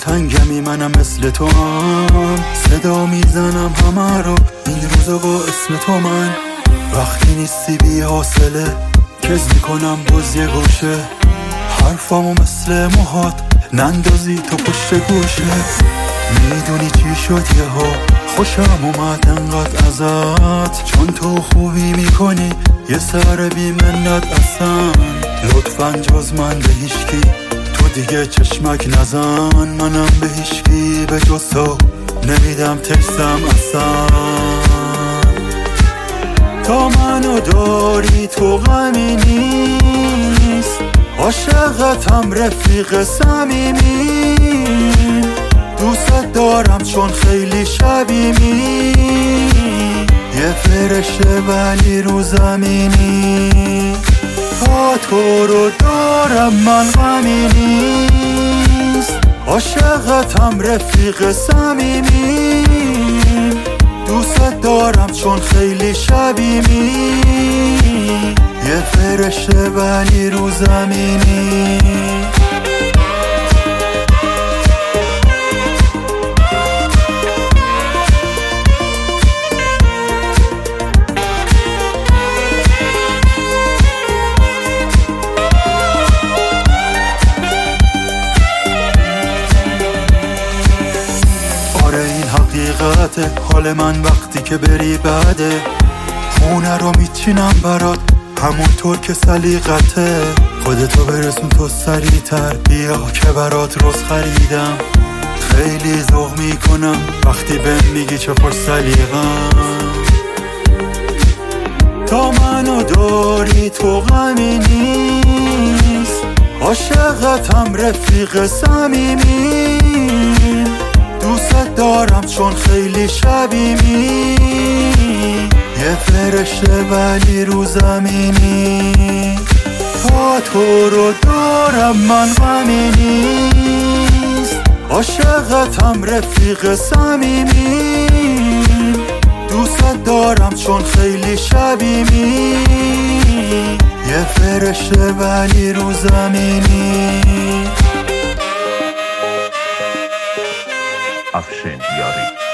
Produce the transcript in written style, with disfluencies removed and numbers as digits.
دلتنگمی منم مثل تو هم، صدا میزنم همه رو این روزا با اسم تو من. وقتی نیستی بی حاصله کز میکنم باز یه گوشه، حرفامو مثل موهات نندازی تو پشت گوشه. میدونی چی شد یهو خوشم اومد انقدر ازت، چون تو خوبی میکنی یه سر بی منت اصلا. لطفاً جز من به هیچکی تو دیگه چشمک نزن، منم به هیچکی به جز تو نمیدم ترسم اصلا. تا منو داری تو غمی نیست، عاشقتم رفیق صمیمی، دوست دارم چون خیلی شبیمی، یه فرشته ولی رو زمینی. تا تو رو دارم من غمی نیست، عاشقتم رفیق صمیمی، دوست دارم چون خیلی شبیمی، یه فرشته ولی رو زمینی. حقیقته حال من وقتی که بری بعده، خونه رو میچینم برات همونطور که سلیقته. خودتو برسون تو سریعتر بیا که برات روز خریدم، خیلی ذوق میکنم وقتی بهم میگی چه پر سلیقه‌ام. تا منو داری تو غمی نیست، عاشقتم رفیق صمیمی، دوست دارم چون خیلی شبیمی، یه فرشته ولی رو زمینی. تا تو رو دارم من غمی نیست، عاشقتم رفیق صمیمی، دوست دارم چون خیلی شبیمی، یه فرشته ولی رو زمینی. Afshin Yari.